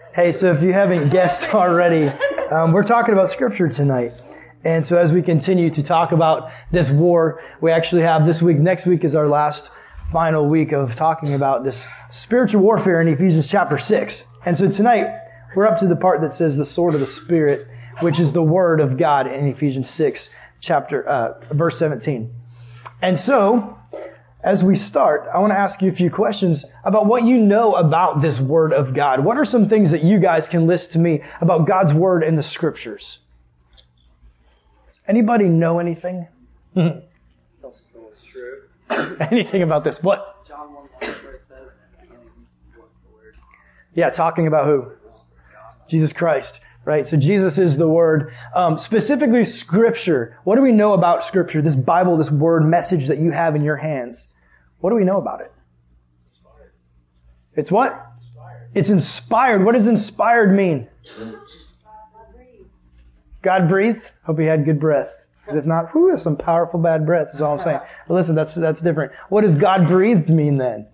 Hey, so if you haven't guessed already, we're talking about Scripture tonight. And so as we continue to talk about this war, we actually have this week, next week is our last final week of talking about this spiritual warfare in Ephesians chapter 6. And so tonight, we're up to the part that says the sword of the Spirit, which is the Word of God in Ephesians 6, verse 17. And so, as we start, I want to ask you a few questions about what you know about this Word of God. What are some things that you guys can list to me about God's Word in the Scriptures? Anybody know anything? It's true. Anything about this? What? John 1:1 where it says, "In the beginning was the Word." Yeah, talking about who? Jesus Christ, right? So Jesus is the Word. Specifically, Scripture. What do we know about Scripture? This Bible, this Word message that you have in your hands. What do we know about it? It's what? It's inspired. What does inspired mean? God breathed? Hope he had good breath. Because if not, that's some powerful bad breath is all I'm saying. But listen, that's different. What does God breathed mean then?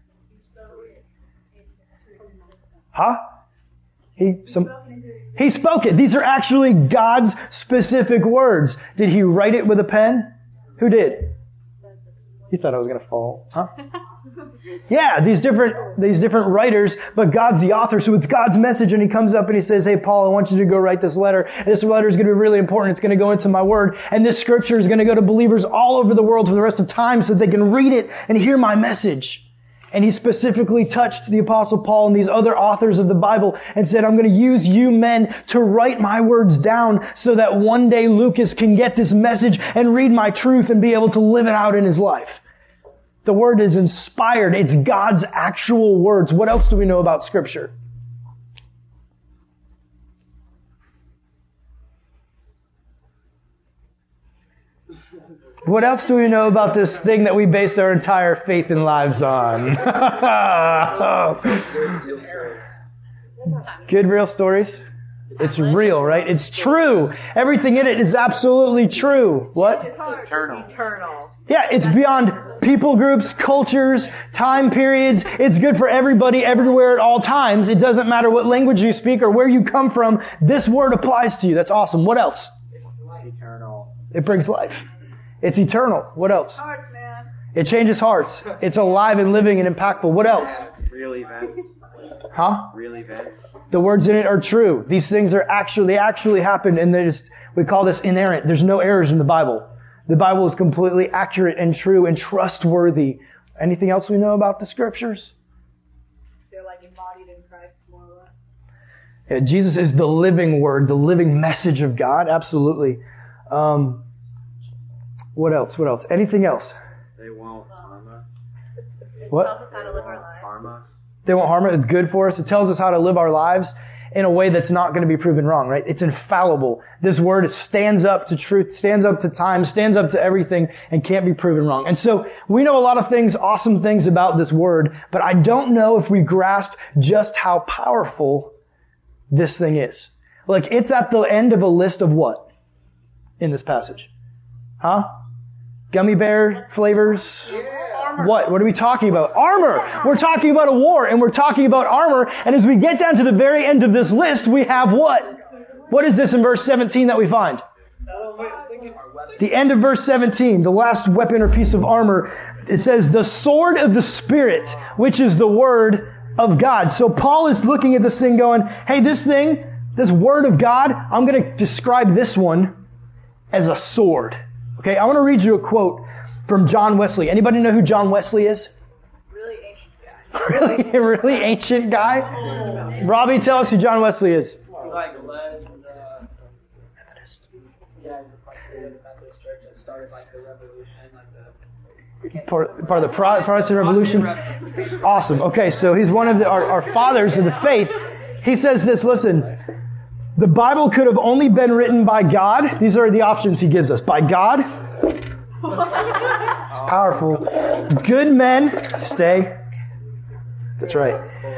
Huh? He spoke it. These are actually God's specific words. Did he write it with a pen? Who did? You thought I was going to fall, huh? Yeah, these different writers, but God's the author, so it's God's message, and he comes up and he says, "Hey, Paul, I want you to go write this letter, and this letter is going to be really important. It's going to go into my word, and this scripture is going to go to believers all over the world for the rest of time so that they can read it and hear my message." And he specifically touched the Apostle Paul and these other authors of the Bible and said, "I'm going to use you men to write my words down so that one day Lucas can get this message and read my truth and be able to live it out in his life." The Word is inspired. It's God's actual words. What else do we know about Scripture? What else do we know about this thing that we base our entire faith and lives on? Good real stories? It's real, right? It's true. Everything in it is absolutely true. What? It's eternal. Yeah, it's beyond people groups, cultures, time periods. It's good for everybody, everywhere, at all times. It doesn't matter what language you speak or where you come from. This word applies to you. That's awesome. What else? It's eternal. It brings life. It's eternal. What else? Hearts, man. It changes hearts. It's alive and living and impactful. What else? Real events. Huh? Real events. The words in it are true. These things they actually happen, and we call this inerrant. There's no errors in the Bible. The Bible is completely accurate and true and trustworthy. Anything else we know about the Scriptures? They're like embodied in Christ, more or less. Yeah, Jesus is the living Word, the living message of God. Absolutely. What else? Anything else? They won't harm us. What? It tells us how to live our lives. Harm us. They won't harm us. It's good for us. It tells us how to live our lives in a way that's not going to be proven wrong, right? It's infallible. This word stands up to truth, stands up to time, stands up to everything, and can't be proven wrong. And so we know a lot of things, awesome things about this word, but I don't know if we grasp just how powerful this thing is. Like, it's at the end of a list of what in this passage? Huh? Gummy bear flavors? What? What are we talking about? Armor! We're talking about a war, and we're talking about armor, and as we get down to the very end of this list, we have what? What is this in verse 17 that we find? The end of verse 17, the last weapon or piece of armor, it says, the sword of the Spirit, which is the Word of God. So Paul is looking at this thing going, hey, this thing, this Word of God, I'm going to describe this one as a sword. Okay, I want to read you a quote from John Wesley. Anybody know who John Wesley is? Really ancient guy. really ancient guy? Robbie, tell us who John Wesley is. He's like led Methodist. Yeah, he's like the Methodist church that started like the revolution, Part of the Protestant Revolution? Awesome. Okay, so he's one of our fathers of the faith. He says this, listen, the Bible could have only been written by God. These are the options he gives us. By God. It's powerful. Good men. Stay. That's right.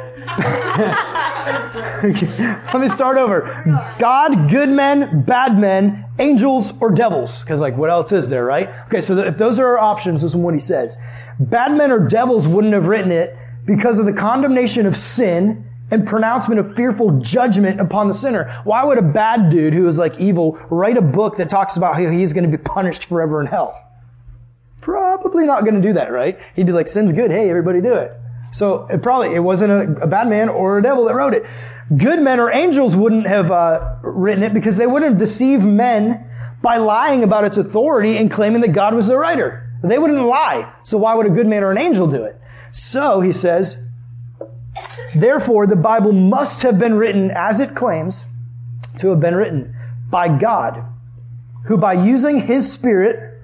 Let me start over. God, good men, bad men, angels, or devils. Because what else is there, right? Okay, so if those are our options, this is what he says. Bad men or devils wouldn't have written it because of the condemnation of sin and pronouncement of fearful judgment upon the sinner. Why would a bad dude who is like evil write a book that talks about how he's going to be punished forever in hell? Probably not going to do that, right? He'd be like, sin's good. Hey, everybody do it. So it wasn't a bad man or a devil that wrote it. Good men or angels wouldn't have written it because they wouldn't have deceived men by lying about its authority and claiming that God was the writer. They wouldn't lie. So why would a good man or an angel do it? So, he says, therefore, the Bible must have been written as it claims to have been written by God, who by using His Spirit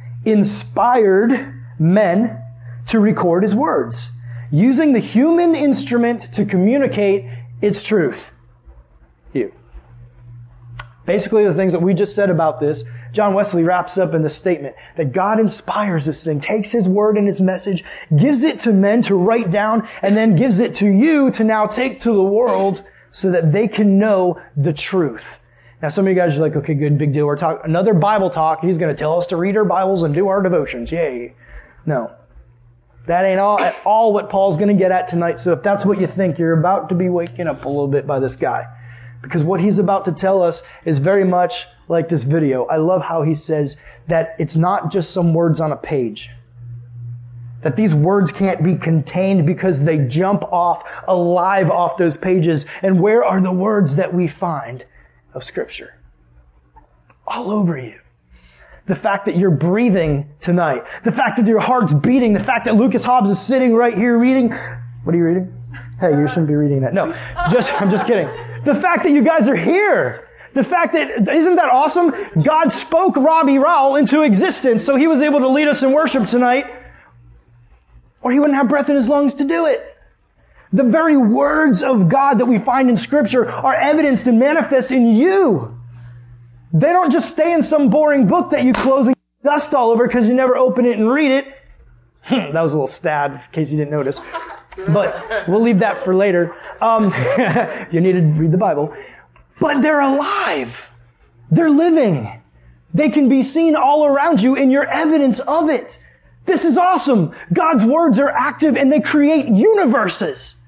inspired men to record His words, using the human instrument to communicate its truth. You. Basically, the things that we just said about this, John Wesley wraps up in the statement that God inspires this thing, takes His word and His message, gives it to men to write down, and then gives it to you to now take to the world so that they can know the truth. Now, some of you guys are like, okay, good, big deal. We're talking another Bible talk. He's going to tell us to read our Bibles and do our devotions. Yay. No. That ain't at all what Paul's going to get at tonight. So if that's what you think, you're about to be waking up a little bit by this guy. Because what he's about to tell us is very much like this video. I love how he says that it's not just some words on a page. That these words can't be contained because they jump alive off those pages. And where are the words that we find of Scripture? All over you. The fact that you're breathing tonight. The fact that your heart's beating. The fact that Lucas Hobbs is sitting right here reading. What are you reading? Hey, you shouldn't be reading that. No, I'm just kidding. The fact that you guys are here. The fact that, isn't that awesome? God spoke Robbie Rowell into existence so he was able to lead us in worship tonight, or he wouldn't have breath in his lungs to do it. The very words of God that we find in Scripture are evidenced and manifest in you. They don't just stay in some boring book that you close and get dust all over because you never open it and read it. That was a little stab in case you didn't notice. But we'll leave that for later. You need to read the Bible. But they're alive. They're living. They can be seen all around you and you're evidence of it. This is awesome. God's words are active and they create universes.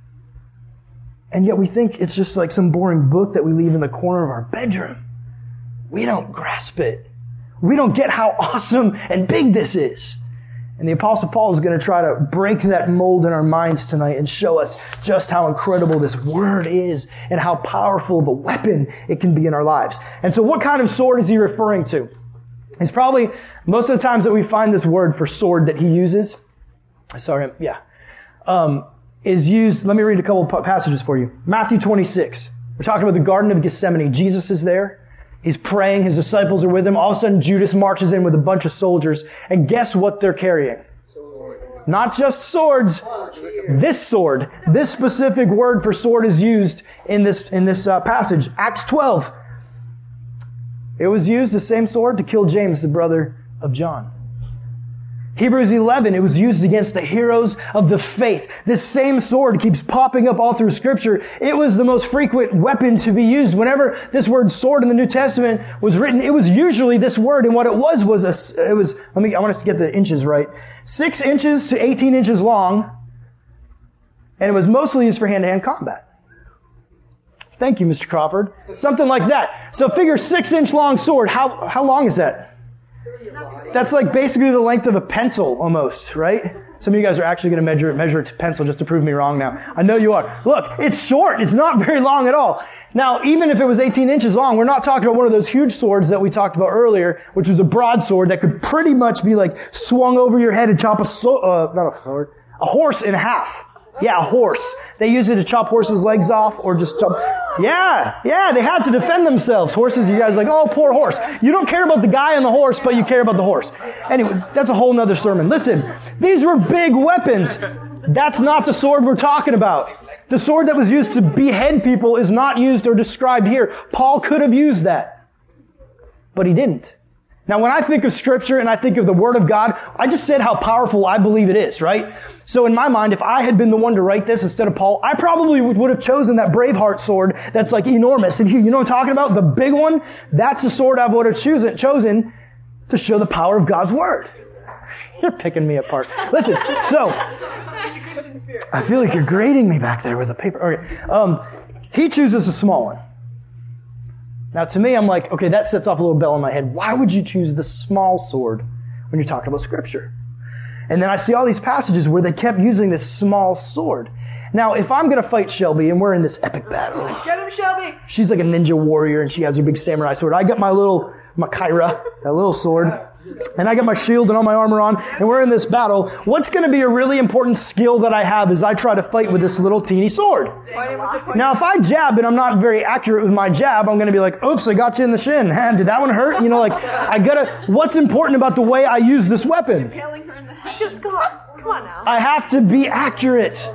And yet we think it's just like some boring book that we leave in the corner of our bedroom. We don't grasp it. We don't get how awesome and big this is. And the Apostle Paul is going to try to break that mold in our minds tonight and show us just how incredible this word is and how powerful the weapon it can be in our lives. And so what kind of sword is he referring to? It's probably most of the times that we find this word for sword that he uses. Is used. Let me read a couple passages for you. Matthew 26. We're talking about the Garden of Gethsemane. Jesus is there. He's praying. His disciples are with him. All of a sudden, Judas marches in with a bunch of soldiers. And guess what they're carrying? Swords. Not just swords. This sword. This specific word for sword is used in this passage. Acts 12. It was used, the same sword, to kill James, the brother of John. Hebrews 11, it was used against the heroes of the faith. This same sword keeps popping up all through Scripture. It was the most frequent weapon to be used. Whenever this word sword in the New Testament was written, it was usually this word, and what it was I want us to get the inches right. 6 inches to 18 inches long, and it was mostly used for hand-to-hand combat. Thank you, Mr. Crawford. Something like that. So figure 6-inch long sword. How long is that? That's like basically the length of a pencil almost, right? Some of you guys are actually going to measure it to pencil just to prove me wrong now. I know you are. Look, it's short. It's not very long at all. Now, even if it was 18 inches long, we're not talking about one of those huge swords that we talked about earlier, which was a broadsword that could pretty much be like swung over your head and chop a horse in half. Yeah, a horse. They use it to chop horses' legs off or just chop. Yeah, they had to defend themselves. Horses, you guys are like, oh, poor horse. You don't care about the guy on the horse, but you care about the horse. Anyway, that's a whole nother sermon. Listen, these were big weapons. That's not the sword we're talking about. The sword that was used to behead people is not used or described here. Paul could have used that, but he didn't. Now, when I think of Scripture and I think of the Word of God, I just said how powerful I believe it is, right? So in my mind, if I had been the one to write this instead of Paul, I probably would have chosen that Braveheart sword that's like enormous. And you know what I'm talking about? The big one? That's the sword I would have chosen to show the power of God's Word. You're picking me apart. Listen, so Spirit. I feel like you're grading me back there with a paper. Okay. He chooses a small one. Now, to me, I'm like, okay, that sets off a little bell in my head. Why would you choose the small sword when you're talking about Scripture? And then I see all these passages where they kept using this small sword. Now, if I'm going to fight Shelby and we're in this epic battle, Get him, Shelby! she's like a ninja warrior and she has her big samurai sword. I got my Kyra, that little sword, and I got my shield and all my armor on, and we're in this battle. What's going to be a really important skill that I have is I try to fight with this little teeny sword. Now, if I jab and I'm not very accurate with my jab, I'm going to be like, oops, I got you in the shin. Did that one hurt? You know, like, what's important about the way I use this weapon? Impaling her in the head. Let's go. Come on now. I have to be accurate.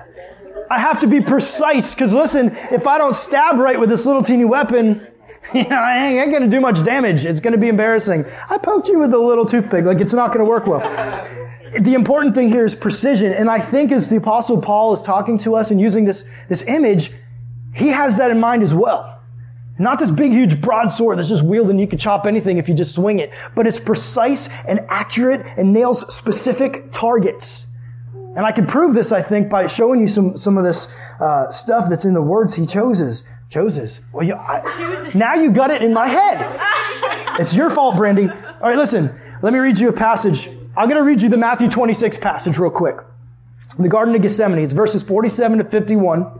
I have to be precise, because listen, if I don't stab right with this little teeny weapon, I ain't going to do much damage. It's going to be embarrassing. I poked you with a little toothpick. Like, it's not going to work well. The important thing here is precision. And I think as the Apostle Paul is talking to us and using this image, he has that in mind as well. Not this big, huge broadsword that's just wielded and you can chop anything if you just swing it. But it's precise and accurate and nails specific targets. And I can prove this, I think, by showing you some of this stuff that's in the words he chooses. Well, now you got it in my head. It's your fault, Brandy. All right, listen. Let me read you a passage. I'm going to read you the Matthew 26 passage real quick. In the Garden of Gethsemane. It's verses 47 to 51.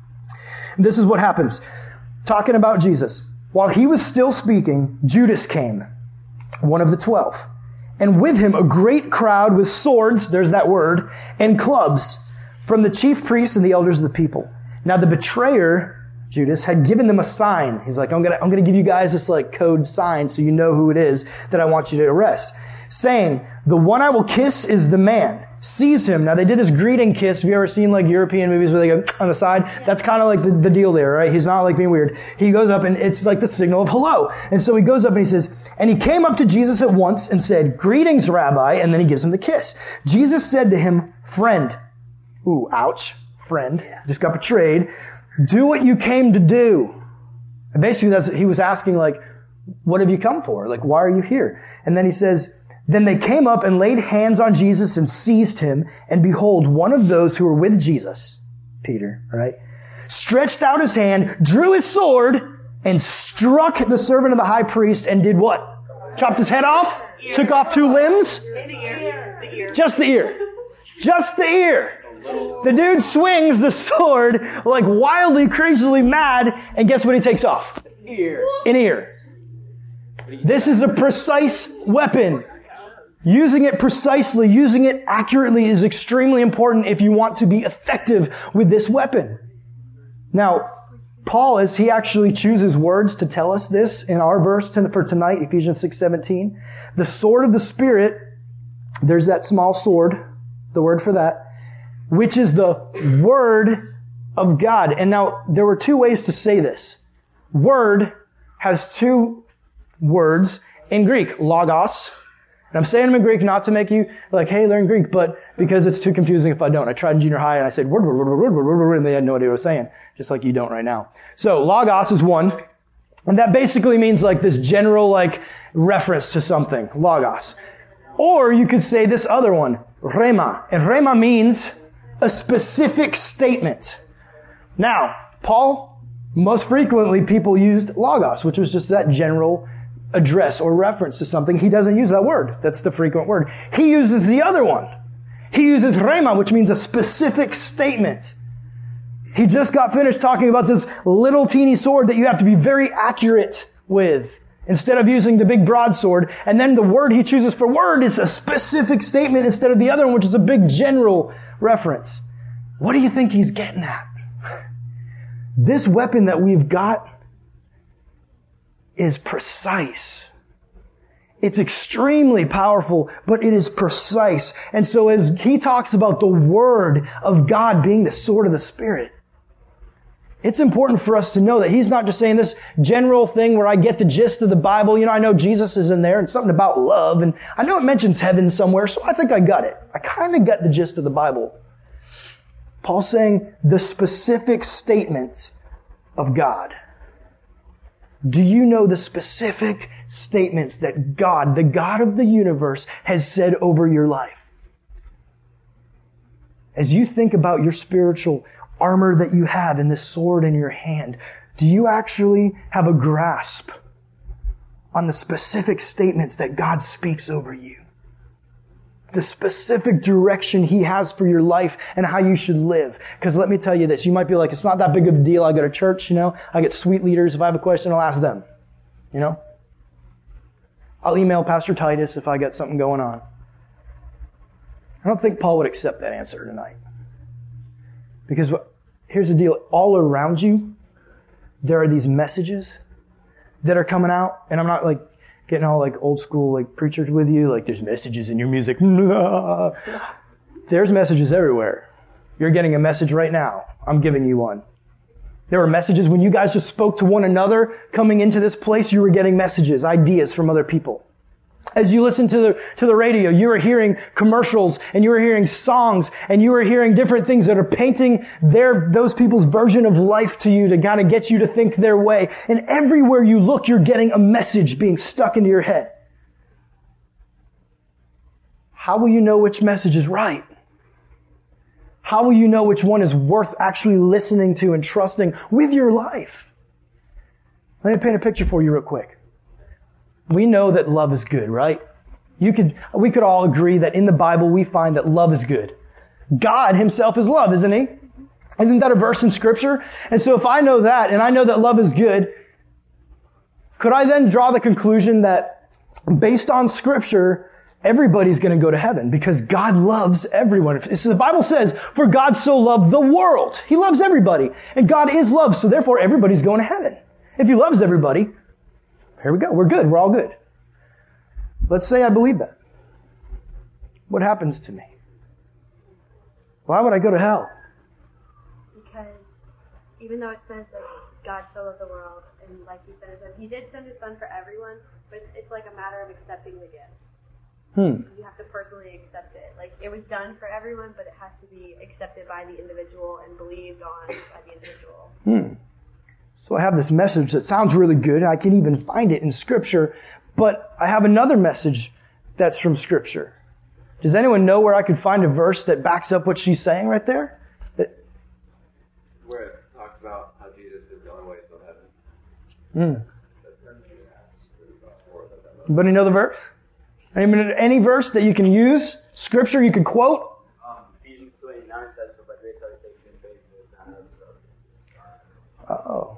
This is what happens. Talking about Jesus. While he was still speaking, Judas came, one of the 12. And with him a great crowd with swords, there's that word, and clubs from the chief priests and the elders of the people. Now the betrayer, Judas, had given them a sign. He's like, I'm gonna give you guys this like code sign so you know who it is that I want you to arrest. Saying, the one I will kiss is the man. Seize him. Now they did this greeting kiss. Have you ever seen like European movies where they go on the side? That's kind of like the deal there, right? He's not like being weird. He goes up and it's like the signal of hello. And so he goes up and he says, and he came up to Jesus at once and said, greetings, Rabbi. And then he gives him the kiss. Jesus said to him, friend. Ooh, ouch. Friend. Just got betrayed. Do what you came to do. And basically he was asking like, what have you come for? Like, why are you here? And then he says, then they came up and laid hands on Jesus and seized him. And behold, one of those who were with Jesus, Peter, right, stretched out his hand, drew his sword, and struck the servant of the high priest and did what? Chopped his head off? Took off 2 limbs? Just the ear. Just the ear. The dude swings the sword like wildly, crazily mad, and guess what he takes off? An ear. This is a precise weapon. Using it precisely, using it accurately is extremely important if you want to be effective with this weapon. Now, Paul, as he actually chooses words to tell us this in our verse for tonight, Ephesians 6:17, the sword of the Spirit, there's that small sword, the word for that, which is the Word of God. And now, there were 2 ways to say this. Word has 2 words in Greek, logos. And I'm saying them in Greek not to make you like, hey, learn Greek, but because it's too confusing if I don't. I tried in junior high and I said word, and they had no idea what I was saying, just like you don't right now. So logos is one, and that basically means like this general like reference to something, logos. Or you could say this other one, rhema, and rhema means a specific statement. Now, Paul, most frequently people used logos, which was just that general address or reference to something. He doesn't use that word. That's the frequent word. He uses the other one. He uses rhema, which means a specific statement. He just got finished talking about this little teeny sword that you have to be very accurate with instead of using the big broadsword. And then the word he chooses for word is a specific statement instead of the other one, which is a big general reference. What do you think he's getting at? This weapon that we've got is precise. It's extremely powerful, but it is precise. And so as he talks about the Word of God being the sword of the Spirit, it's important for us to know that he's not just saying this general thing where I get the gist of the Bible. You know, I know Jesus is in there and something about love, and I know it mentions heaven somewhere, so I think I got it. I kind of got the gist of the Bible. Paul's saying the specific statement of God. Do you know the specific statements that God, the God of the universe, has said over your life? As you think about your spiritual armor that you have in this sword in your hand, do you actually have a grasp on the specific statements that God speaks over you? The specific direction He has for your life and how you should live. Because let me tell you this, you might be like, it's not that big of a deal. I go to church, I get sweet leaders. If I have a question, I'll ask them, I'll email Pastor Titus if I got something going on. I don't think Paul would accept that answer tonight. Because here's the deal. All around you, there are these messages that are coming out. And I'm not getting all old school preachers with you. There's messages in your music. There's messages everywhere. You're getting a message right now. I'm giving you one. There were messages when you guys just spoke to one another coming into this place. You were getting messages, ideas from other people. As you listen to the radio, you are hearing commercials and you are hearing songs and you are hearing different things that are painting those people's version of life to you to kind of get you to think their way. And everywhere you look, you're getting a message being stuck into your head. How will you know which message is right? How will you know which one is worth actually listening to and trusting with your life? Let me paint a picture for you real quick. We know that love is good, right? We could all agree that in the Bible we find that love is good. God Himself is love, isn't He? Isn't that a verse in Scripture? And so if I know that, and I know that love is good, could I then draw the conclusion that based on Scripture, everybody's going to go to heaven because God loves everyone? So the Bible says, for God so loved the world. He loves everybody. And God is love, so therefore everybody's going to heaven. If He loves everybody, here we go. We're good. We're all good. Let's say I believe that. What happens to me? Why would I go to hell? Because even though it says that God so loved the world, and like you said, He did send His Son for everyone, but it's like a matter of accepting the gift. You have to personally accept it. It was done for everyone, but it has to be accepted by the individual and believed on by the individual. So I have this message that sounds really good, and I can even find it in Scripture, but I have another message that's from Scripture. Does anyone know where I could find a verse that backs up what she's saying right there? Where it talks about how Jesus is the only way to heaven. Anybody know the verse? Any verse that you can use? Scripture you can quote? Ephesians 2:89 says, "For by grace are you saved through faith, and it is not of yourselves."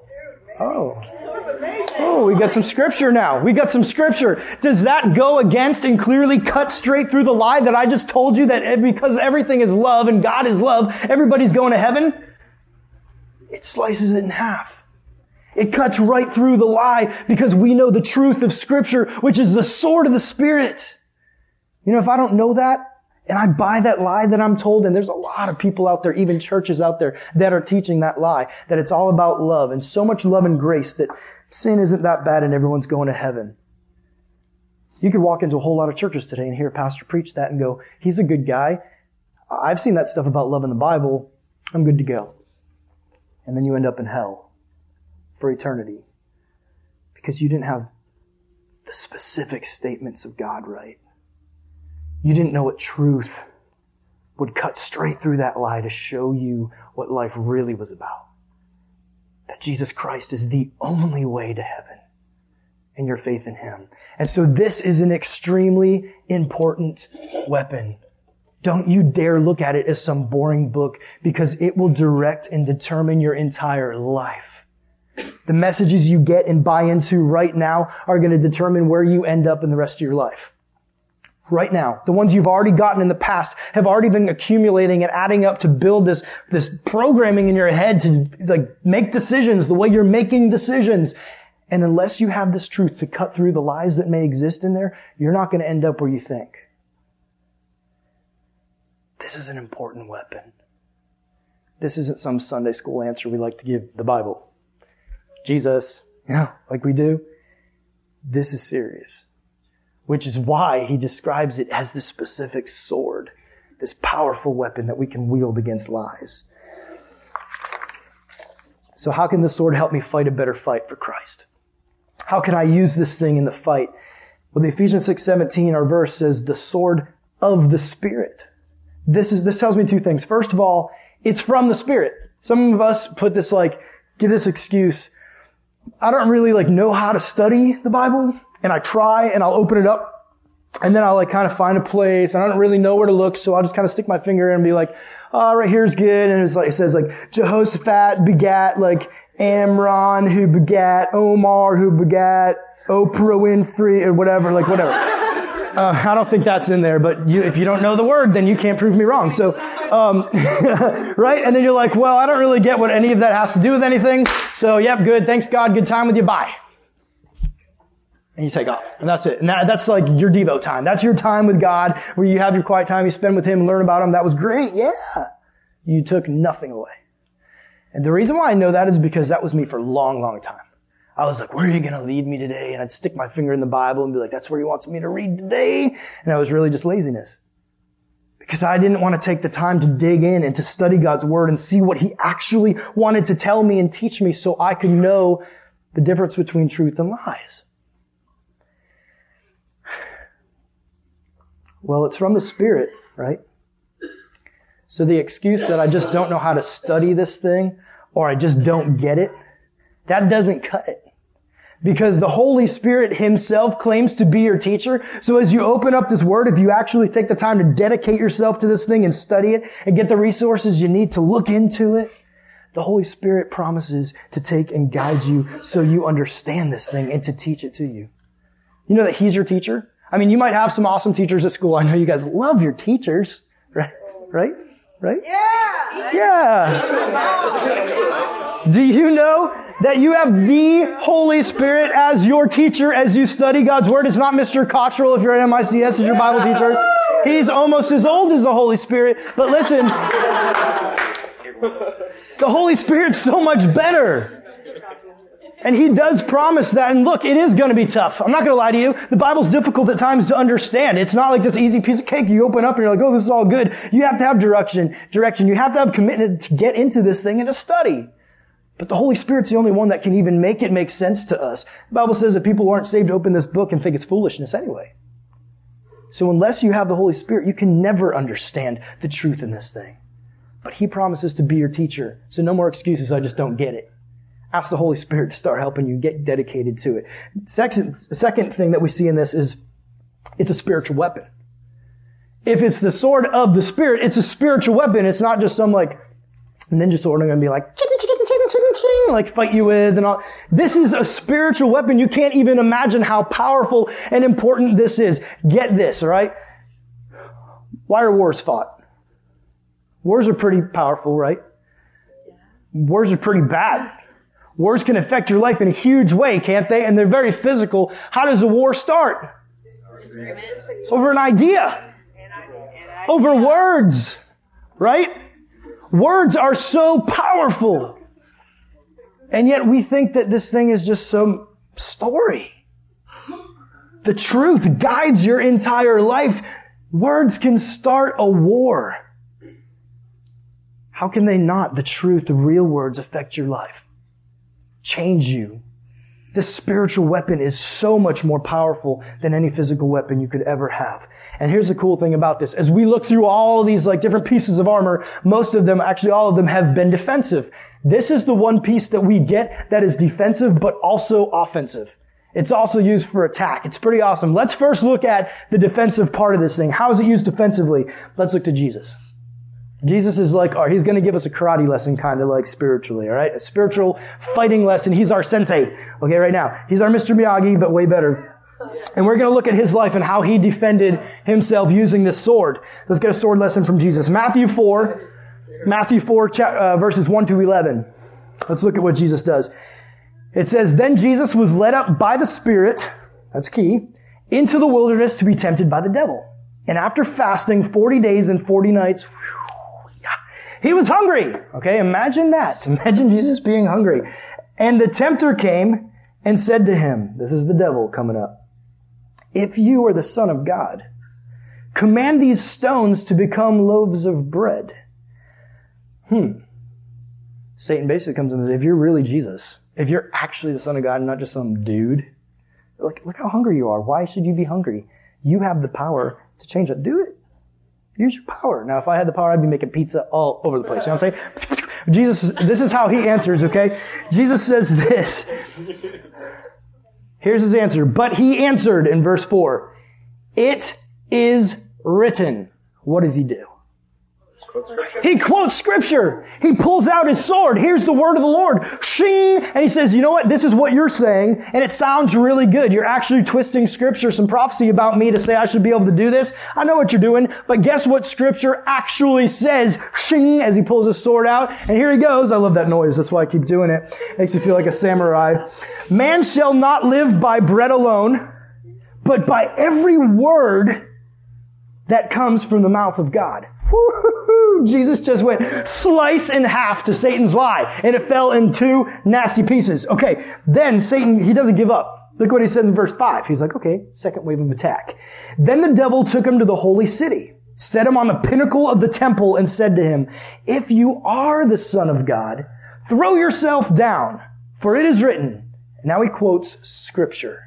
Oh, we got some Scripture now. We got some Scripture. Does that go against and clearly cut straight through the lie that I just told you that because everything is love and God is love, everybody's going to heaven? It slices it in half. It cuts right through the lie because we know the truth of Scripture, which is the sword of the Spirit. If I don't know that, and I buy that lie that I'm told, and there's a lot of people out there, even churches out there, that are teaching that lie, that it's all about love, and so much love and grace that sin isn't that bad and everyone's going to heaven. You could walk into a whole lot of churches today and hear a pastor preach that and go, he's a good guy. I've seen that stuff about love in the Bible. I'm good to go. And then you end up in hell for eternity because you didn't have the specific statements of God right. You didn't know what truth would cut straight through that lie to show you what life really was about. That Jesus Christ is the only way to heaven and your faith in Him. And so this is an extremely important weapon. Don't you dare look at it as some boring book because it will direct and determine your entire life. The messages you get and buy into right now are going to determine where you end up in the rest of your life. Right now. The ones you've already gotten in the past have already been accumulating and adding up to build this programming in your head to make decisions the way you're making decisions. And unless you have this truth to cut through the lies that may exist in there, you're not going to end up where you think. This is an important weapon. This isn't some Sunday school answer we like to give the Bible. Jesus, like we do. This is serious. Which is why he describes it as this specific sword, this powerful weapon that we can wield against lies. So how can this sword help me fight a better fight for Christ? How can I use this thing in the fight? Well, the Ephesians 6:17, our verse says, the sword of the Spirit. This tells me two things. First of all, it's from the Spirit. Some of us give this excuse. I don't really know how to study the Bible, and I try and I'll open it up and then I'll kind of find a place and I don't really know where to look. So I'll just kind of stick my finger in and be like, oh, right here's good. And it says Jehoshaphat begat Amron, who begat Omar, who begat Oprah Winfrey, or whatever. I don't think that's in there, but if you don't know the word, then you can't prove me wrong. So, right? And then you're like, well, I don't really get what any of that has to do with anything. So, yep, good. Thanks, God. Good time with you. Bye. And you take off. And that's it. And that's your Devo time. That's your time with God, where you have your quiet time, you spend with Him, learn about Him. That was great. Yeah. You took nothing away. And the reason why I know that is because that was me for a long, long time. I was like, where are you going to lead me today? And I'd stick my finger in the Bible and be like, that's where He wants me to read today. And that was really just laziness. Because I didn't want to take the time to dig in and to study God's Word and see what He actually wanted to tell me and teach me so I could know the difference between truth and lies. Well, it's from the Spirit, right? So the excuse that I just don't know how to study this thing, or I just don't get it, that doesn't cut it. Because the Holy Spirit Himself claims to be your teacher. So as you open up this Word, if you actually take the time to dedicate yourself to this thing and study it and get the resources you need to look into it, the Holy Spirit promises to take and guide you so you understand this thing and to teach it to you. You know that He's your teacher? I mean, you might have some awesome teachers at school. I know you guys love your teachers, right? Right? Yeah. Yeah. Do you know that you have the Holy Spirit as your teacher as you study God's Word? It's not Mr. Cottrell if you're at MICS as your Bible teacher. He's almost as old as the Holy Spirit. But listen, the Holy Spirit's so much better. And He does promise that. And look, it is going to be tough. I'm not going to lie to you. The Bible's difficult at times to understand. It's not like this easy piece of cake you open up and you're like, oh, this is all good. You have to have direction. You have to have commitment to get into this thing and to study. But the Holy Spirit's the only one that can even make it make sense to us. The Bible says that people who aren't saved open this book and think it's foolishness anyway. So unless you have the Holy Spirit, you can never understand the truth in this thing. But He promises to be your teacher. So no more excuses, I just don't get it. Ask the Holy Spirit to start helping you get dedicated to it. Second thing that we see in this is it's a spiritual weapon. If it's the sword of the Spirit, it's a spiritual weapon. It's not just some ninja sword I'm going to be fight you with and all. This is a spiritual weapon. You can't even imagine how powerful and important this is. Get this, all right? Why are wars fought? Wars are pretty powerful, right? Wars are pretty bad. Wars can affect your life in a huge way, can't they? And they're very physical. How does a war start? Over an idea. Over words. Right? Words are so powerful. And yet we think that this thing is just some story. The truth guides your entire life. Words can start a war. How can they not? The truth, the real words affect your life. Change you. This spiritual weapon is so much more powerful than any physical weapon you could ever have. And here's the cool thing about this. As we look through all these different pieces of armor, most of them, actually all of them have been defensive. This is the one piece that we get that is defensive but also offensive. It's also used for attack. It's pretty awesome. Let's first look at the defensive part of this thing. How is it used defensively? Let's look to Jesus. Jesus is He's going to give us a karate lesson spiritually, all right? A spiritual fighting lesson. He's our sensei, okay, right now. He's our Mr. Miyagi, but way better. And we're going to look at His life and how He defended Himself using this sword. Let's get a sword lesson from Jesus. Matthew 4, verses 1 to 11. Let's look at what Jesus does. It says, Then Jesus was led up by the Spirit, that's key, into the wilderness to be tempted by the devil. And after fasting 40 days and 40 nights, He was hungry. Okay, imagine that. Imagine Jesus being hungry. And the tempter came and said to Him, this is the devil coming up, if you are the Son of God, command these stones to become loaves of bread. Satan basically comes in and says, if you're really Jesus, if you're actually the Son of God and not just some dude, look how hungry you are. Why should you be hungry? You have the power to change it. Do it. Use your power. Now, if I had the power, I'd be making pizza all over the place. You know what I'm saying? Jesus, this is how he answers, okay? Jesus says this. Here's his answer. But he answered in verse 4, it is written. What does he do? He quotes scripture. He pulls out his sword. Here's the word of the Lord. Shing! And he says, you know what? This is what you're saying, and it sounds really good. You're actually twisting scripture, some prophecy about me to say I should be able to do this. I know what you're doing, but guess what scripture actually says? Shing! As he pulls his sword out. And here he goes. I love that noise. That's why I keep doing it. Makes me feel like a samurai. Man shall not live by bread alone, but by every word that comes from the mouth of God. Woo-hoo-hoo. Jesus just went slice in half to Satan's lie, and it fell in two nasty pieces. Okay, then Satan, he doesn't give up. Look what he says in verse 5. He's like, okay, second wave of attack. Then the devil took him to the holy city, set him on the pinnacle of the temple, and said to him, if you are the Son of God, throw yourself down, for it is written. And now he quotes scripture.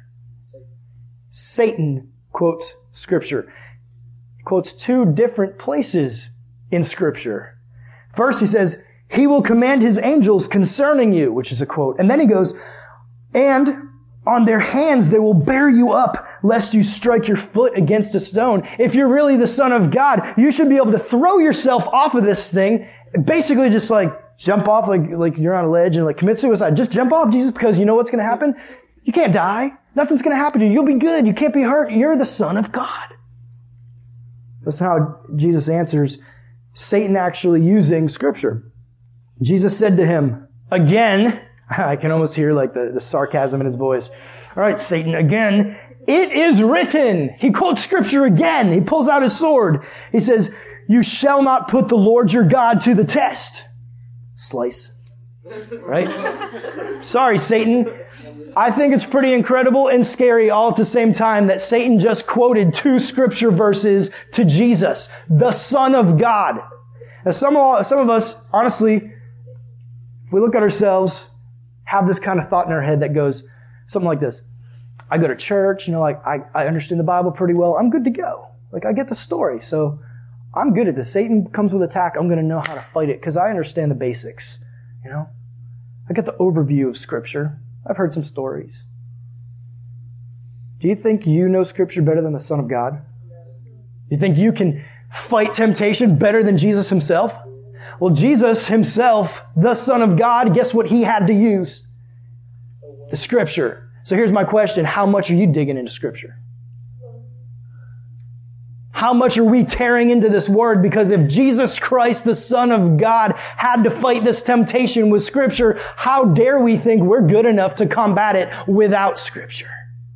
Satan quotes scripture. He quotes two different places in scripture. First he says, he will command his angels concerning you, which is a quote. And then he goes, and on their hands they will bear you up, lest you strike your foot against a stone. If you're really the Son of God, you should be able to throw yourself off of this thing, basically just like jump off like you're on a ledge and like commit suicide. Just jump off, Jesus, because you know what's going to happen? You can't die. Nothing's going to happen to you. You'll be good. You can't be hurt. You're the Son of God. That's how Jesus answers Satan actually using scripture. Jesus said to him, again, I can almost hear like the sarcasm in his voice. All right, Satan, again, it is written. He quotes scripture again. He pulls out his sword. He says, you shall not put the Lord your God to the test. Slice. Right? Sorry, Satan. I think it's pretty incredible and scary all at the same time that Satan just quoted two scripture verses to Jesus, the Son of God. Now, some of us, honestly, if we look at ourselves, have this kind of thought in our head that goes something like this. I go to church, like I understand the Bible pretty well. I'm good to go. Like I get the story. So I'm good at this. Satan comes with attack. I'm going to know how to fight it because I understand the basics. I get the overview of scripture. I've heard some stories. Do you think you know scripture better than the Son of God? You think you can fight temptation better than Jesus himself? Well, Jesus himself, the Son of God, guess what he had to use? The scripture. So here's my question. How much are you digging into scripture? How much are we tearing into this word? Because if Jesus Christ, the Son of God, had to fight this temptation with scripture, how dare we think we're good enough to combat it without scripture?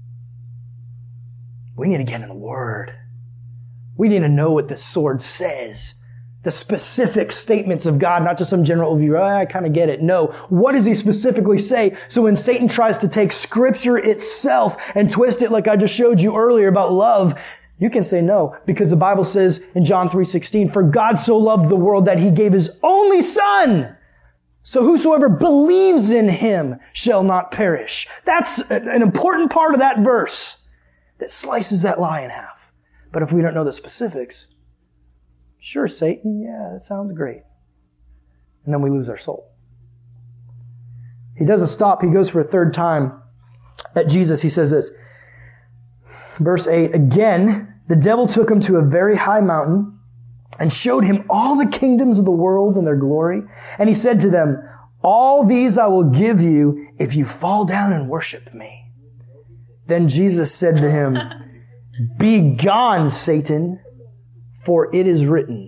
We need to get in the word. We need to know what this sword says. The specific statements of God, not just some general overview. I kind of get it. No. What does he specifically say? So when Satan tries to take scripture itself and twist it like I just showed you earlier about love, you can say no, because the Bible says in John 3:16, for God so loved the world that he gave his only Son. So whosoever believes in him shall not perish. That's an important part of that verse that slices that lie in half. But if we don't know the specifics, sure, Satan, yeah, that sounds great. And then we lose our soul. He doesn't stop. He goes for a third time at Jesus. He says this. Verse 8, again, the devil took him to a very high mountain and showed him all the kingdoms of the world and their glory. And he said to them, all these I will give you if you fall down and worship me. Then Jesus said to him, begone, Satan, for it is written.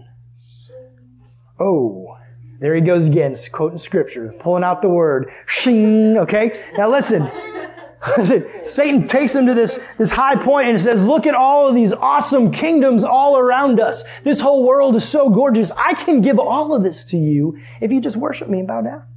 Oh, there he goes again, quoting scripture, pulling out the word. Shing, okay? Now listen. Satan takes him to this high point and says, look at all of these awesome kingdoms all around us. This whole world is so gorgeous. I can give all of this to you if you just worship me and bow down.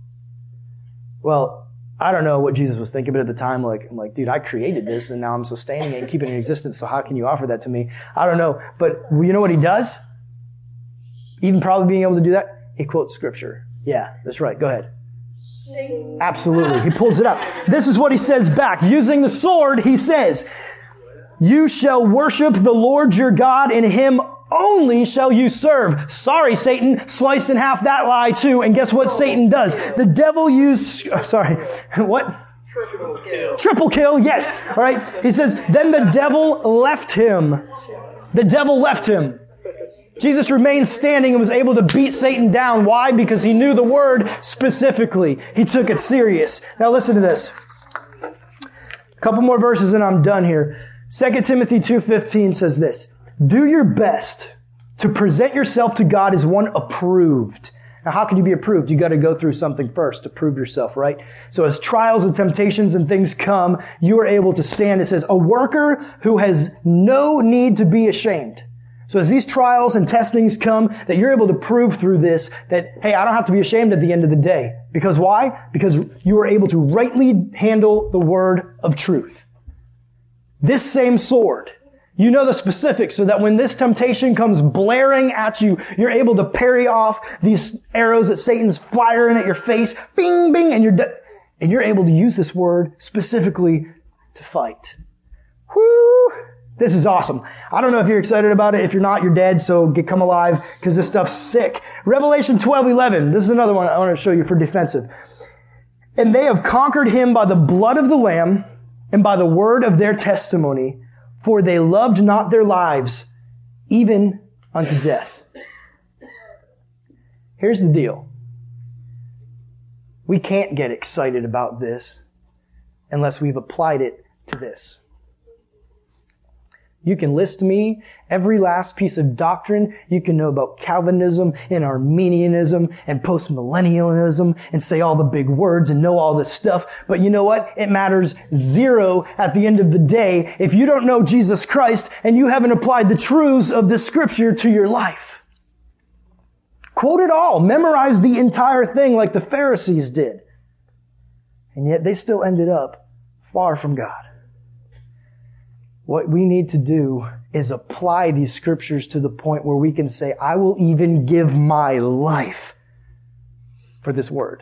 Well, I don't know what Jesus was thinking, but at the time, I'm like, dude, I created this and now I'm sustaining it and keeping it in existence. So how can you offer that to me? I don't know. But you know what he does? Even probably being able to do that, he quotes scripture. Yeah, that's right. Go ahead. Absolutely. He pulls it out. This is what he says back. Using the sword, he says, you shall worship the Lord your God, and him only shall you serve. Sorry, Satan, sliced in half that lie too. And guess what Satan does? The devil used, what? Triple kill, yes. All right. He says, then the devil left him. The devil left him. Jesus remained standing and was able to beat Satan down. Why? Because he knew the word specifically. He took it serious. Now listen to this. A couple more verses and I'm done here. 2 Timothy 2:15 says this. Do your best to present yourself to God as one approved. Now, how can you be approved? You got to go through something first to prove yourself, right? So as trials and temptations and things come, you are able to stand. It says, a worker who has no need to be ashamed. So as these trials and testings come, that you're able to prove through this that, hey, I don't have to be ashamed at the end of the day. Because why? Because you are able to rightly handle the word of truth. This same sword, you know the specifics so that when this temptation comes blaring at you, you're able to parry off these arrows that Satan's firing at your face. Bing, bing, and you're able to use this word specifically to fight. Whoo! This is awesome. I don't know if you're excited about it. If you're not, you're dead, so come alive because this stuff's sick. Revelation 12:11. This is another one I want to show you for defensive. And they have conquered him by the blood of the Lamb and by the word of their testimony, for they loved not their lives, even unto death. Here's the deal. We can't get excited about this unless we've applied it to this. You can list me every last piece of doctrine. You can know about Calvinism and Arminianism and postmillennialism and say all the big words and know all this stuff. But you know what? It matters zero at the end of the day if you don't know Jesus Christ and you haven't applied the truths of the scripture to your life. Quote it all. Memorize the entire thing like the Pharisees did. And yet they still ended up far from God. What we need to do is apply these scriptures to the point where we can say, I will even give my life for this word.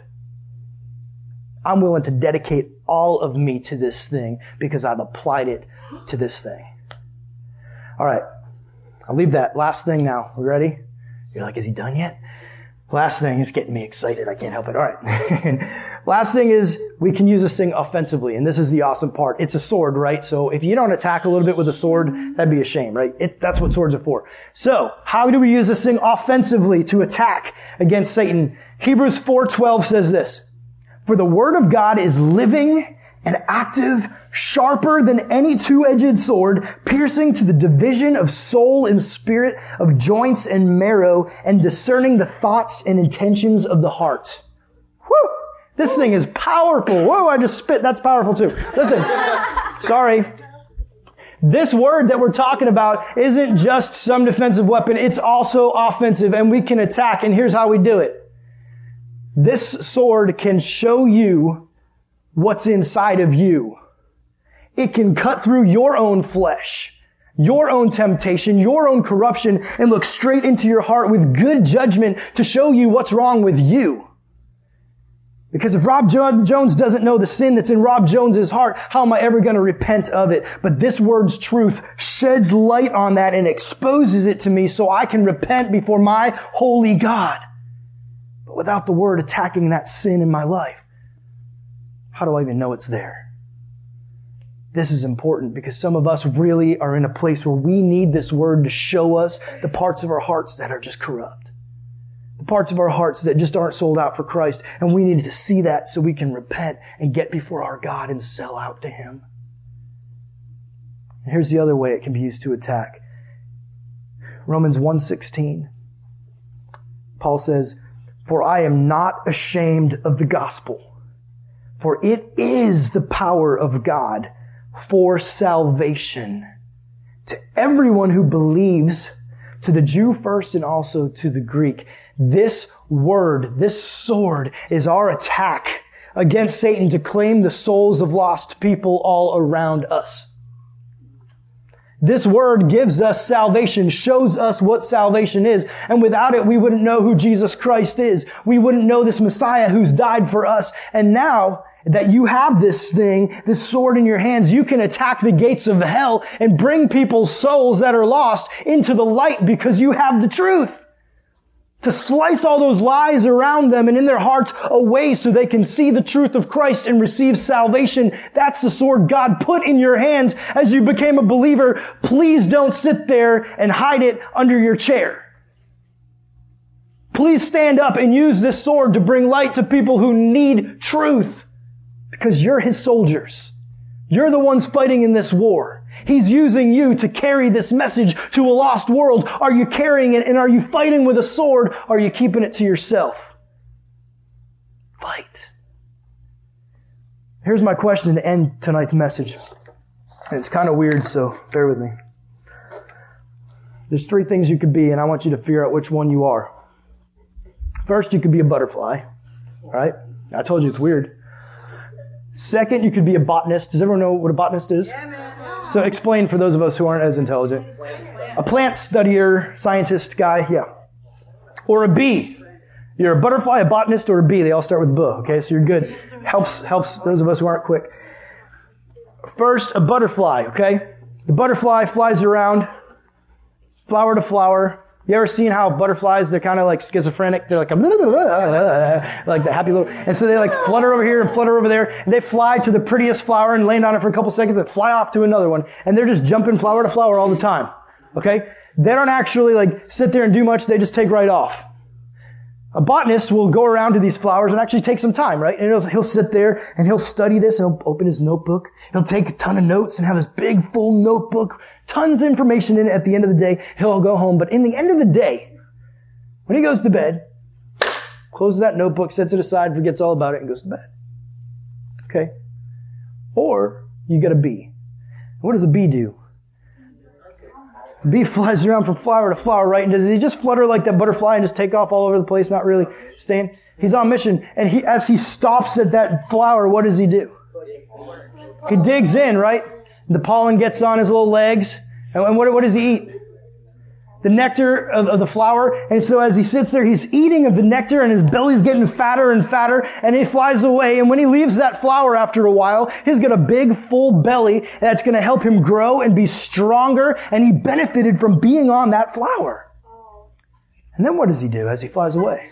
I'm willing to dedicate all of me to this thing because I've applied it to this thing. All right. I'll leave that. Last thing now. We ready? You're like, is he done yet? Last thing is getting me excited. I can't help it. All right. Last thing is we can use this thing offensively. And this is the awesome part. It's a sword, right? So if you don't attack a little bit with a sword, that'd be a shame, right? That's what swords are for. So how do we use this thing offensively to attack against Satan? Hebrews 4:12 says this, for the word of God is living and active, sharper than any two-edged sword, piercing to the division of soul and spirit, of joints and marrow, and discerning the thoughts and intentions of the heart. Whew! This thing is powerful. Whoa, I just spit. That's powerful too. Listen, sorry. This word that we're talking about isn't just some defensive weapon. It's also offensive, and we can attack, and here's how we do it. This sword can show you what's inside of you. It can cut through your own flesh, your own temptation, your own corruption, and look straight into your heart with good judgment to show you what's wrong with you. Because if Rob Jones doesn't know the sin that's in Rob Jones's heart, how am I ever going to repent of it? But this word's truth sheds light on that and exposes it to me so I can repent before my holy God. But without the word attacking that sin in my life, how do I even know it's there? This is important because some of us really are in a place where we need this word to show us the parts of our hearts that are just corrupt. The parts of our hearts that just aren't sold out for Christ. And we need to see that so we can repent and get before our God and sell out to Him. And here's the other way it can be used to attack. Romans 1:16. Paul says, for I am not ashamed of the gospel. For it is the power of God for salvation to everyone who believes, to the Jew first and also to the Greek. This word, this sword is our attack against Satan to claim the souls of lost people all around us. This word gives us salvation, shows us what salvation is. And without it, we wouldn't know who Jesus Christ is. We wouldn't know this Messiah who's died for us. And now, that you have this thing, this sword in your hands, you can attack the gates of hell and bring people's souls that are lost into the light because you have the truth. To slice all those lies around them and in their hearts away so they can see the truth of Christ and receive salvation. That's the sword God put in your hands as you became a believer. Please don't sit there and hide it under your chair. Please stand up and use this sword to bring light to people who need truth because you're His soldiers. You're the ones fighting in this war. He's using you to carry this message to a lost world. Are you carrying it and are you fighting with a sword? Or are you keeping it to yourself? Fight. Here's my question to end tonight's message. And it's kind of weird, so bear with me. There's 3 things you could be, and I want you to figure out which one you are. First, you could be a butterfly. All right? I told you it's weird. Second, you could be a botanist. Does everyone know what a botanist is? Yeah, man. So explain for those of us who aren't as intelligent. A plant studier, scientist guy, yeah. Or a bee. You're a butterfly, a botanist, or a bee. They all start with B, okay? So you're good. Helps those of us who aren't quick. First, a butterfly, okay? The butterfly flies around, flower to flower. You ever seen how butterflies, they're kind of like schizophrenic? They're like a like the happy little, and so they like flutter over here and flutter over there, and they fly to the prettiest flower and land on it for a couple seconds and fly off to another one. And they're just jumping flower to flower all the time. Okay? They don't actually like sit there and do much, they just take right off. A botanist will go around to these flowers and actually take some time, right? And he'll sit there and he'll study this and he'll open his notebook. He'll take a ton of notes and have this big full notebook. Tons of information in it. At the end of the day, he'll go home. But in the end of the day, when he goes to bed, closes that notebook, sets it aside, forgets all about it, and goes to bed. Okay? Or you get a bee. What does a bee do? The bee flies around from flower to flower, right? And does he just flutter like that butterfly and just take off all over the place, not really staying? He's on mission. And as he stops at that flower, what does he do? He digs in, right? The pollen gets on his little legs. And what does he eat? The nectar of the flower. And so as he sits there, he's eating of the nectar and his belly's getting fatter and fatter and he flies away. And when he leaves that flower after a while, he's got a big full belly that's going to help him grow and be stronger. And he benefited from being on that flower. And then what does he do as he flies away?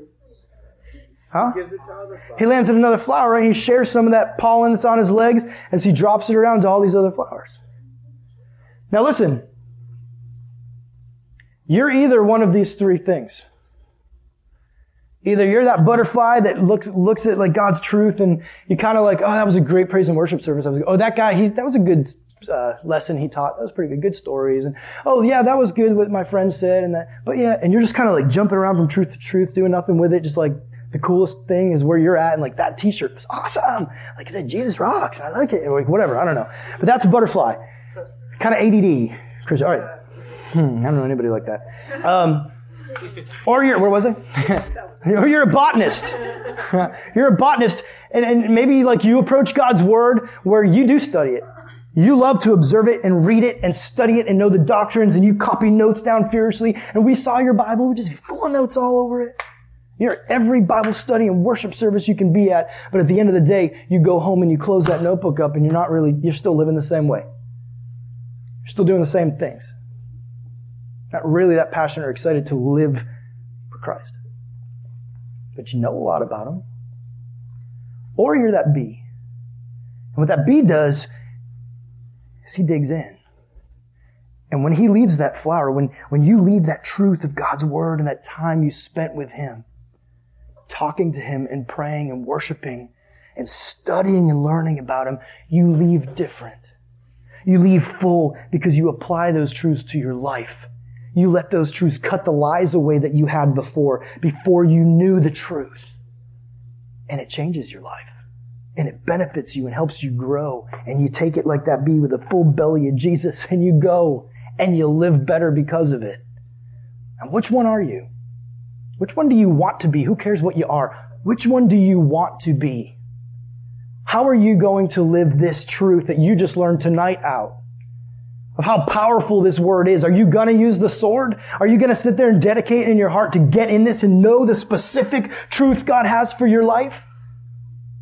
Huh? He lands at another flower and he shares some of that pollen that's on his legs as he drops it around to all these other flowers. Now listen, you're either one of these 3 things. Either you're that butterfly that looks at like God's truth and you kind of like, oh, that was a great praise and worship service. Oh, that guy, that was a good lesson he taught. That was pretty good stories. And oh yeah, that was good what my friend said and that. But yeah, and you're just kind of like jumping around from truth to truth, doing nothing with it, just like the coolest thing is where you're at, and like that t-shirt was awesome. Like I said, Jesus rocks, and I like it, and like whatever, I don't know. But that's a butterfly. Kind of ADD. Christian. All right. I don't know anybody like that. Or where was I? Or you're a botanist. You're a botanist, and maybe like you approach God's Word where you do study it. You love to observe it and read it and study it and know the doctrines, and you copy notes down furiously. And we saw your Bible, which is full of notes all over it. You're at every Bible study and worship service you can be at, but at the end of the day, you go home and you close that notebook up and you're still living the same way. You're still doing the same things. Not really that passionate or excited to live for Christ. But you know a lot about Him. Or you're that bee. And what that bee does is he digs in. And when he leaves that flower, when you leave that truth of God's Word and that time you spent with Him, talking to Him and praying and worshiping and studying and learning about Him, you leave different. You leave full because you apply those truths to your life. You let those truths cut the lies away that you had before you knew the truth. And it changes your life. And it benefits you and helps you grow. And you take it like that bee with a full belly of Jesus and you go and you live better because of it. And which one are you? Which one do you want to be? Who cares what you are? Which one do you want to be? How are you going to live this truth that you just learned tonight out? Of how powerful this Word is. Are you going to use the sword? Are you going to sit there and dedicate in your heart to get in this and know the specific truth God has for your life?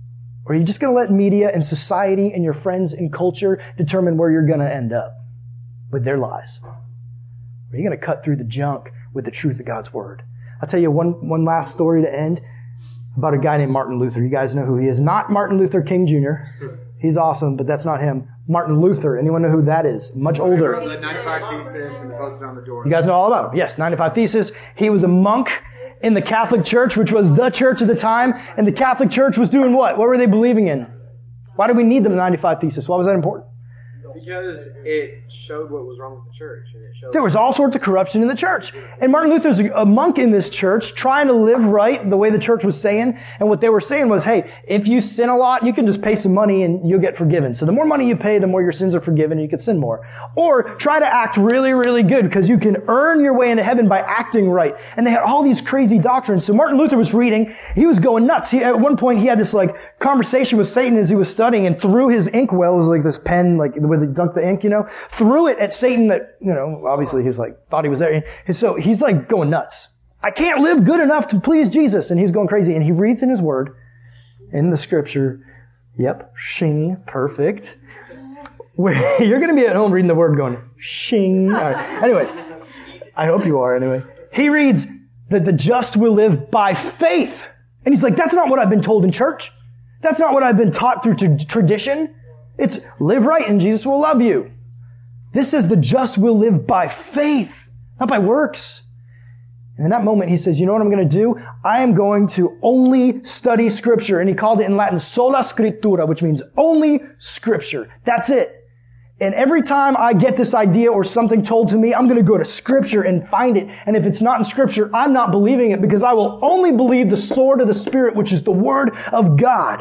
Or are you just going to let media and society and your friends and culture determine where you're going to end up with their lies? Or are you going to cut through the junk with the truth of God's Word? I'll tell you one last story to end about a guy named Martin Luther. You guys know who he is. Not Martin Luther King Jr. He's awesome, but that's not him. Martin Luther. Anyone know who that is? Much older. The 95 Thesis and posted on the door. You guys know all about him. Yes, 95 Thesis. He was a monk in the Catholic Church, which was the church at the time. And the Catholic Church was doing what? What were they believing in? Why did we need the 95 Thesis? Why was that important? Because it showed what was wrong with the church. And it showed There was all sorts of corruption in the church. And Martin Luther's a monk in this church trying to live right the way the church was saying. And what they were saying was, hey, if you sin a lot, you can just pay some money and you'll get forgiven. So the more money you pay, the more your sins are forgiven and you can sin more. Or try to act really, really good because you can earn your way into heaven by acting right. And they had all these crazy doctrines. So Martin Luther was reading. He was going nuts. At one point, he had this conversation with Satan as he was studying, and threw his inkwell, it was this pen, where they dunk the ink, threw it at Satan that, obviously he's thought he was there. And so he's going nuts. I can't live good enough to please Jesus. And he's going crazy. And he reads in his word, in the scripture, yep, shing, perfect. You're going to be at home reading the word going, shing. All right. Anyway, I hope you are anyway. He reads that the just will live by faith. And he's like, that's not what I've been told in church. That's not what I've been taught through tradition. It's live right and Jesus will love you. This says the just will live by faith, not by works. And in that moment, he says, you know what I'm going to do? I am going to only study Scripture. And he called it in Latin, sola scriptura, which means only Scripture. That's it. And every time I get this idea or something told to me, I'm going to go to Scripture and find it. And if it's not in Scripture, I'm not believing it because I will only believe the sword of the Spirit, which is the Word of God.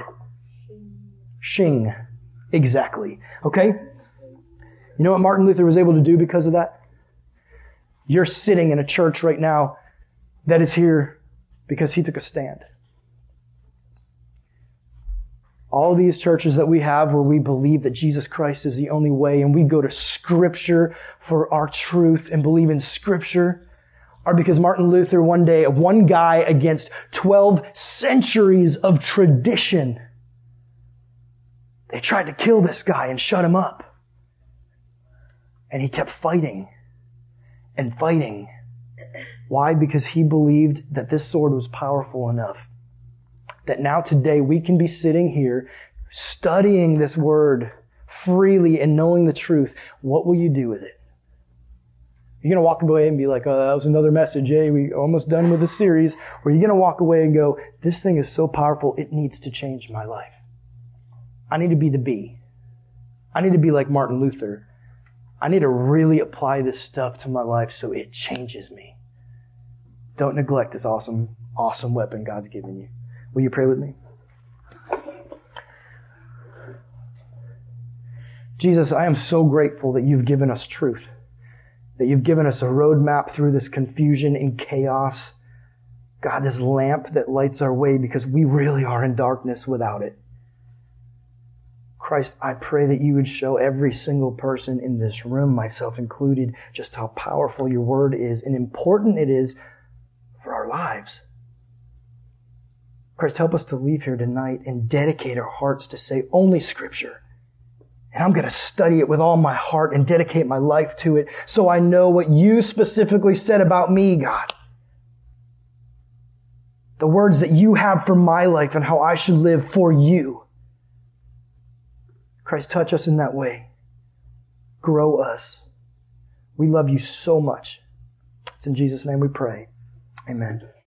Shing. Exactly. Okay? You know what Martin Luther was able to do because of that? You're sitting in a church right now that is here because he took a stand. All these churches that we have where we believe that Jesus Christ is the only way and we go to Scripture for our truth and believe in Scripture are because Martin Luther one day, one guy against 12 centuries of tradition, they tried to kill this guy and shut him up. And he kept fighting and fighting. Why? Because he believed that this sword was powerful enough that now today we can be sitting here studying this word freely and knowing the truth. What will you do with it? You're going to walk away and be like, oh, that was another message. Hey, we almost done with the series. Or you're going to walk away and go, this thing is so powerful, it needs to change my life. I need to be the bee. I need to be like Martin Luther. I need to really apply this stuff to my life so it changes me. Don't neglect this awesome, awesome weapon God's given you. Will you pray with me? Jesus, I am so grateful that you've given us truth, that you've given us a roadmap through this confusion and chaos. God, this lamp that lights our way because we really are in darkness without it. Christ, I pray that you would show every single person in this room, myself included, just how powerful your word is and important it is for our lives. Christ, help us to leave here tonight and dedicate our hearts to say only Scripture. And I'm going to study it with all my heart and dedicate my life to it so I know what you specifically said about me, God. The words that you have for my life and how I should live for you. Christ, touch us in that way. Grow us. We love you so much. It's in Jesus' name we pray. Amen.